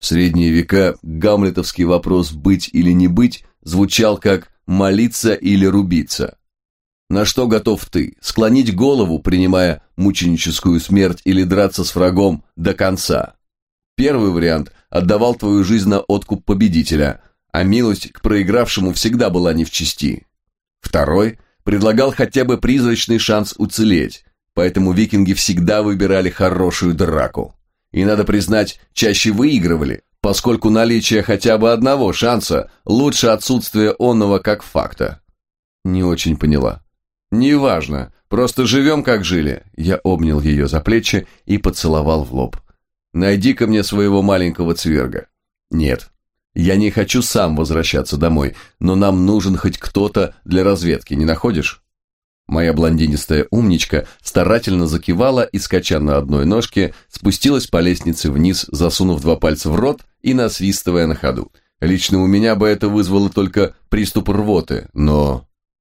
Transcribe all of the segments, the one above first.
В средние века гамлетовский вопрос «быть или не быть» звучал как «молиться или рубиться». На что готов ты? Склонить голову, принимая мученическую смерть, или драться с врагом до конца? Первый вариант отдавал твою жизнь на откуп победителя, а милость к проигравшему всегда была не в чести. Второй предлагал хотя бы призрачный шанс уцелеть, поэтому викинги всегда выбирали хорошую драку. И, надо признать, чаще выигрывали, поскольку наличие хотя бы одного шанса лучше отсутствия онного как факта. Не очень поняла. Неважно, просто живем как жили. Я обнял ее за плечи и поцеловал в лоб. Найди-ка мне своего маленького цверга. Нет, я не хочу сам возвращаться домой, но нам нужен хоть кто-то для разведки, не находишь? Моя блондинистая умничка старательно закивала и, скача на одной ножке, спустилась по лестнице вниз, засунув 2 пальца в рот и насвистывая на ходу. Лично у меня бы это вызвало только приступ рвоты, но...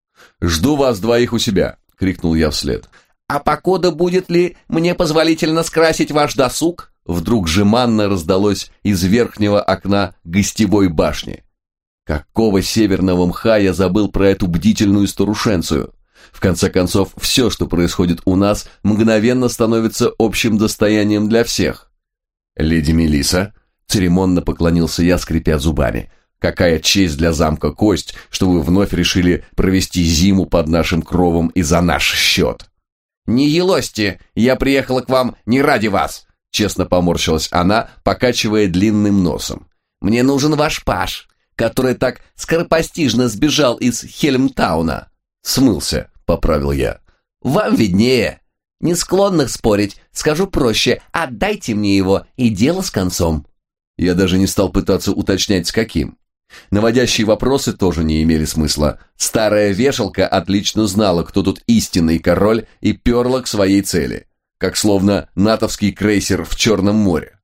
«Жду вас двоих у себя!» — крикнул я вслед. «А покуда будет ли мне позволительно скрасить ваш досуг?» Вдруг жеманно раздалось из верхнего окна гостевой башни. Какого северного мха я забыл про эту бдительную старушенцию? В конце концов, все, что происходит у нас, мгновенно становится общим достоянием для всех. «Леди Мелисса», — церемонно поклонился я, скрипя зубами, — «какая честь для замка Кость, что вы вновь решили провести зиму под нашим кровом и за наш счет». «Не елости, я приехала к вам не ради вас», — честно поморщилась она, покачивая длинным носом. «Мне нужен ваш паж, который так скоропостижно сбежал из Хельмтауна». «Смылся», — поправил я. «Вам виднее. Не склонных спорить, скажу проще, отдайте мне его, и дело с концом». Я даже не стал пытаться уточнять, с каким. Наводящие вопросы тоже не имели смысла. Старая вешалка отлично знала, кто тут истинный король, и перла к своей цели, как словно натовский крейсер в Черном море.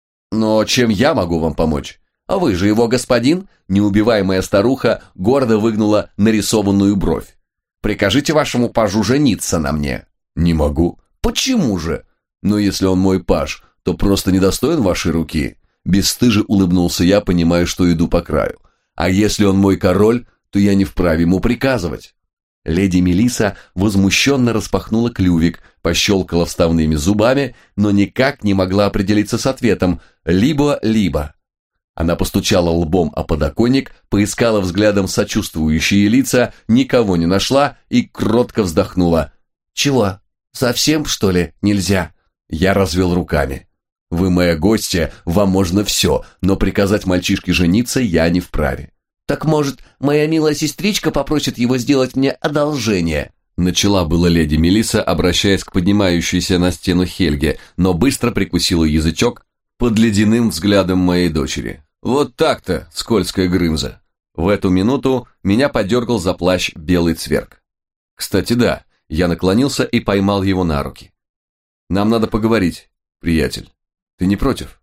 «Но чем я могу вам помочь? А вы же его господин?» Неубиваемая старуха гордо выгнула нарисованную бровь. «Прикажите вашему пажу жениться на мне». «Не могу». «Почему же?» «Но если он мой паж, то просто недостоин вашей руки». Бесстыже улыбнулся я, понимая, что иду по краю. «А если он мой король, то я не вправе ему приказывать». Леди Мелисса возмущенно распахнула клювик, пощелкала вставными зубами, но никак не могла определиться с ответом «либо-либо». Она постучала лбом о подоконник, поискала взглядом сочувствующие лица, никого не нашла и кротко вздохнула. «Чего? Совсем, что ли, нельзя?» Я развел руками. «Вы моя гостья, вам можно все, но приказать мальчишке жениться я не вправе». «Так, может, моя милая сестричка попросит его сделать мне одолжение?» Начала была леди Мелисса, обращаясь к поднимающейся на стену Хельге, но быстро прикусила язычок под ледяным взглядом моей дочери. «Вот так-то, скользкая Грымза». В эту минуту меня подергал за плащ белый цверг. Кстати, да, я наклонился и поймал его на руки. «Нам надо поговорить, приятель. Ты не против?»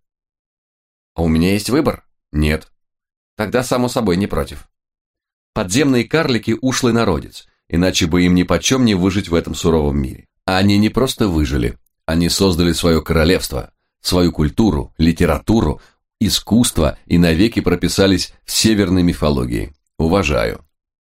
«А у меня есть выбор?» «Нет». «Тогда, само собой, не против». Подземные карлики – ушлый народец, иначе бы им нипочем не выжить в этом суровом мире. А они не просто выжили, они создали свое королевство, свою культуру, литературу, искусство и навеки прописались в северной мифологии. Уважаю.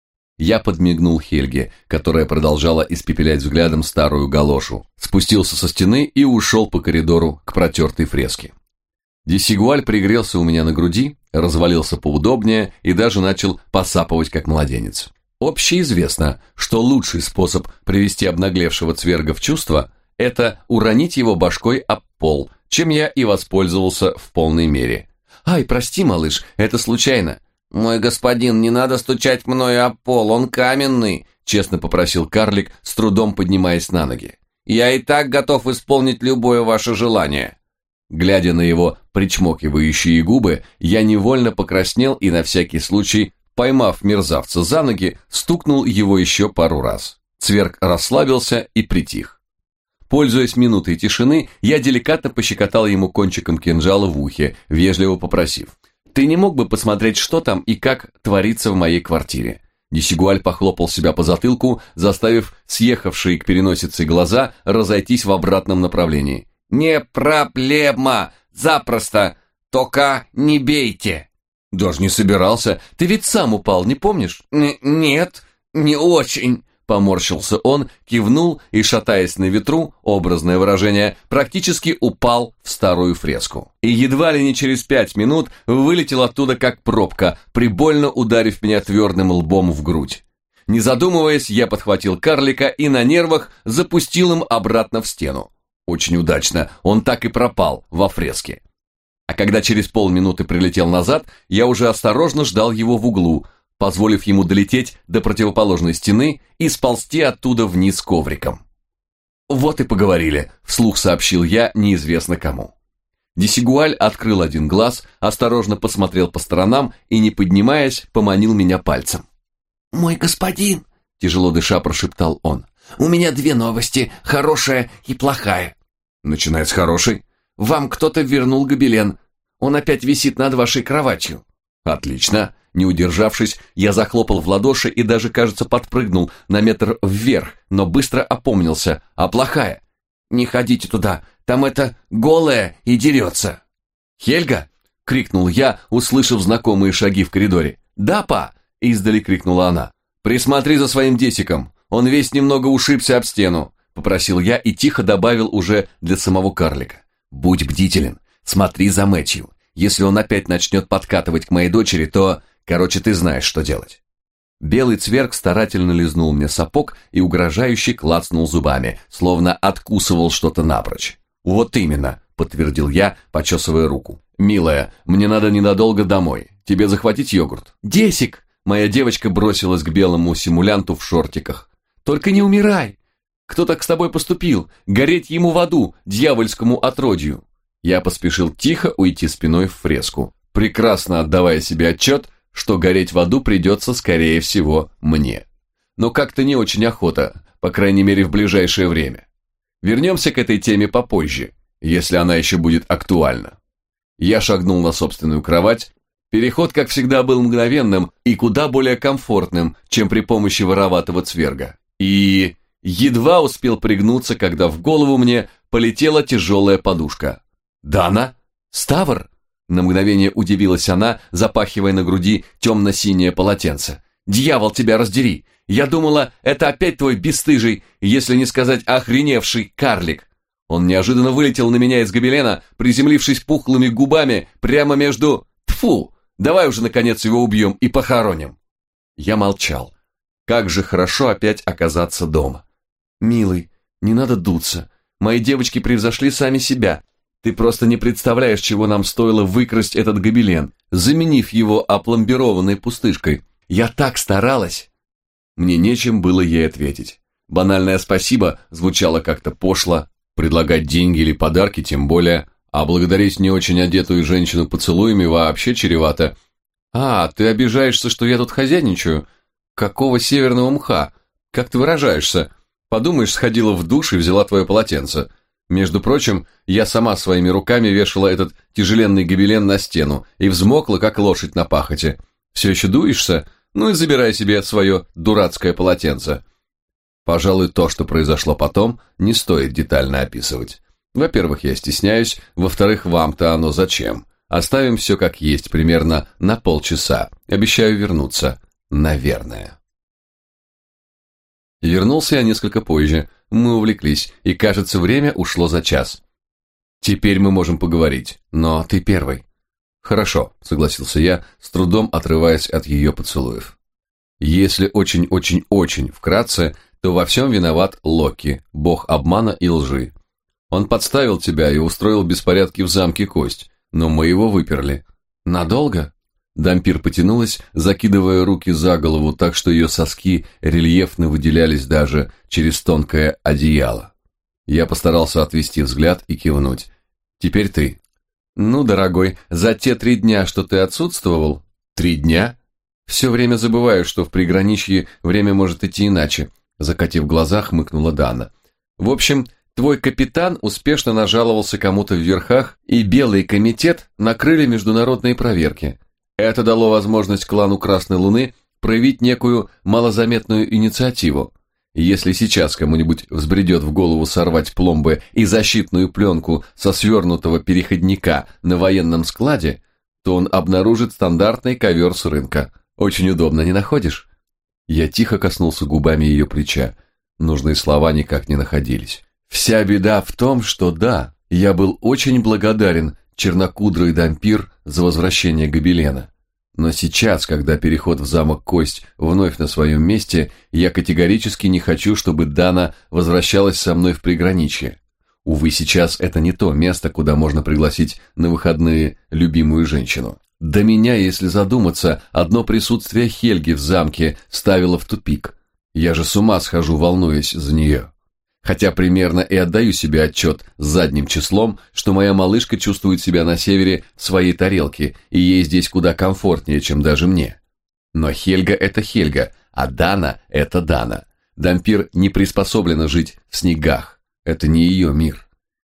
Я подмигнул Хельге, которая продолжала испепелять взглядом старую галошу, спустился со стены и ушел по коридору к протертой фреске. Десигуаль пригрелся у меня на груди, развалился поудобнее и даже начал посапывать, как младенец. Общеизвестно, что лучший способ привести обнаглевшего цверга в чувство – это уронить его башкой об пол, чем я и воспользовался в полной мере. «Ай, прости, малыш, это случайно». «Мой господин, не надо стучать мною об пол, он каменный», честно попросил карлик, с трудом поднимаясь на ноги. «Я и так готов исполнить любое ваше желание». Глядя на его причмокивающие губы, я невольно покраснел и на всякий случай, поймав мерзавца за ноги, стукнул его еще пару раз. Цверг расслабился и притих. Пользуясь минутой тишины, я деликатно пощекотал ему кончиком кинжала в ухе, вежливо попросив: «Ты не мог бы посмотреть, что там и как творится в моей квартире?» Десигуаль похлопал себя по затылку, заставив съехавшие к переносице глаза разойтись в обратном направлении. «Не проблема! Запросто! Только не бейте!» «Даже не собирался. Ты ведь сам упал, не помнишь?» «Нет, не очень», — поморщился он, кивнул и, шатаясь на ветру, образное выражение, практически упал в старую фреску. И едва ли не через 5 минут вылетел оттуда как пробка, прибольно ударив меня твердым лбом в грудь. Не задумываясь, я подхватил карлика и на нервах запустил им обратно в стену. Очень удачно, он так и пропал во фреске. А когда через полминуты прилетел назад, я уже осторожно ждал его в углу, позволив ему долететь до противоположной стены и сползти оттуда вниз ковриком. «Вот и поговорили», — вслух сообщил я неизвестно кому. Десигуаль открыл один глаз, осторожно посмотрел по сторонам и, не поднимаясь, поманил меня пальцем. «Мой господин», — тяжело дыша прошептал он, — «у меня 2 новости, хорошая и плохая». «Начинай с хорошей». «Вам кто-то вернул гобелен. Он опять висит над вашей кроватью». «Отлично». Не удержавшись, я захлопал в ладоши и даже, кажется, подпрыгнул на метр вверх, но быстро опомнился. «А плохая?» «Не ходите туда, там это голая и дерется». «Хельга?» — крикнул я, услышав знакомые шаги в коридоре. «Да, па!» — издали крикнула она. «Присмотри за своим Десиком, он весь немного ушибся об стену», — попросил я и тихо добавил уже для самого карлика. «Будь бдителен, смотри за Мэтью. Если он опять начнет подкатывать к моей дочери, то... Короче, ты знаешь, что делать». Белый цверг старательно лизнул мне сапог и угрожающе клацнул зубами, словно откусывал что-то напрочь. «Вот именно», — подтвердил я, почесывая руку. «Милая, мне надо ненадолго домой. Тебе захватить йогурт?» «Десик!» — моя девочка бросилась к белому симулянту в шортиках. «Только не умирай! Кто так с тобой поступил? Гореть ему в аду, дьявольскому отродью!» Я поспешил тихо уйти спиной в фреску, прекрасно отдавая себе отчет, что гореть в аду придется, скорее всего, мне. Но как-то не очень охота, по крайней мере, в ближайшее время. Вернемся к этой теме попозже, если она еще будет актуальна. Я шагнул на собственную кровать. Переход, как всегда, был мгновенным и куда более комфортным, чем при помощи вороватого цверга. И едва успел пригнуться, когда в голову мне полетела тяжелая подушка. «Дана? Ставр?» На мгновение удивилась она, запахивая на груди темно-синее полотенце. «Дьявол, тебя раздери! Я думала, это опять твой бесстыжий, если не сказать охреневший карлик!» Он неожиданно вылетел на меня из гобелена, приземлившись пухлыми губами прямо между... Тфу! Давай уже, наконец, его убьем и похороним. Я молчал. Как же хорошо опять оказаться дома. «Милый, не надо дуться. Мои девочки превзошли сами себя. Ты просто не представляешь, чего нам стоило выкрасть этот гобелен, заменив его опломбированной пустышкой. Я так старалась!» Мне нечем было ей ответить. Банальное «спасибо» звучало как-то пошло, предлагать деньги или подарки тем более, а благодарить не очень одетую женщину поцелуями вообще чревато. «А, ты обижаешься, что я тут хозяйничаю? Какого северного мха? Как ты выражаешься? Подумаешь, сходила в душ и взяла твое полотенце. Между прочим, я сама своими руками вешала этот тяжеленный гобелен на стену и взмокла, как лошадь на пахоте. Все еще дуешься? Ну и забирай себе свое дурацкое полотенце». Пожалуй, то, что произошло потом, не стоит детально описывать. Во-первых, я стесняюсь, во-вторых, вам-то оно зачем? Оставим все как есть, примерно на полчаса. Обещаю вернуться. Наверное. Вернулся я несколько позже. Мы увлеклись, и, кажется, время ушло за час. Теперь мы можем поговорить, но ты первый. Хорошо, согласился я, с трудом отрываясь от ее поцелуев. Если очень-очень-очень вкратце, то во всем виноват Локи, бог обмана и лжи. Он подставил тебя и устроил беспорядки в замке Кость, но мы его выперли. Надолго? Дампир потянулась, закидывая руки за голову, так что ее соски рельефно выделялись даже через тонкое одеяло. Я постарался отвести взгляд и кивнуть. Теперь ты. Ну, дорогой, за те 3 дня, что ты отсутствовал... 3 дня? Все время забываю, что в приграничье время может идти иначе. Закатив глаза, хмыкнула Дана. В общем, твой капитан успешно нажаловался кому-то в верхах, и Белый комитет накрыли международные проверки. Это дало возможность клану Красной Луны проявить некую малозаметную инициативу. Если сейчас кому-нибудь взбредет в голову сорвать пломбы и защитную пленку со свернутого переходника на военном складе, то он обнаружит стандартный ковер с рынка. Очень удобно, не находишь? Я тихо коснулся губами ее плеча. Нужные слова никак не находились. Вся беда в том, что да, я был очень благодарен чернокудрой Дампир за возвращение гобелена. Но сейчас, когда переход в замок Кость вновь на своем месте, я категорически не хочу, чтобы Дана возвращалась со мной в приграничье. Увы, сейчас это не то место, куда можно пригласить на выходные любимую женщину. До меня, если задуматься, одно присутствие Хельги в замке ставило в тупик. Я же с ума схожу, волнуясь за нее. Хотя примерно и отдаю себе отчет задним числом, что моя малышка чувствует себя на севере в своей тарелке, и ей здесь куда комфортнее, чем даже мне. Но Хельга – это Хельга, а Дана – это Дана. Дампир не приспособлена жить в снегах. Это не ее мир.